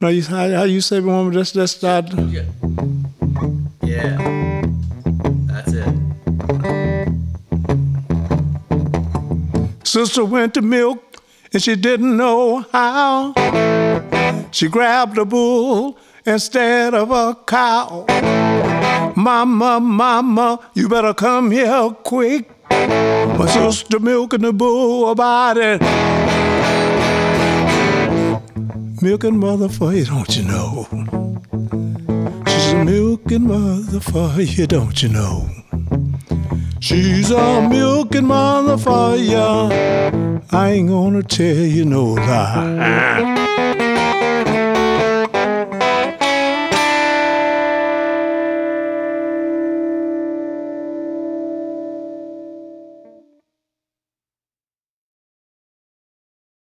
No, how you say, woman? Let's start. Yeah. That's it. Sister went to milk and she didn't know how. She grabbed a bull instead of a cow. Mama, mama, you better come here quick. My sister milking the bull about it. Milking mother for you, don't you know? She's a milking mother for you, don't you know? She's a milking mother for ya. I ain't gonna tell you no lie.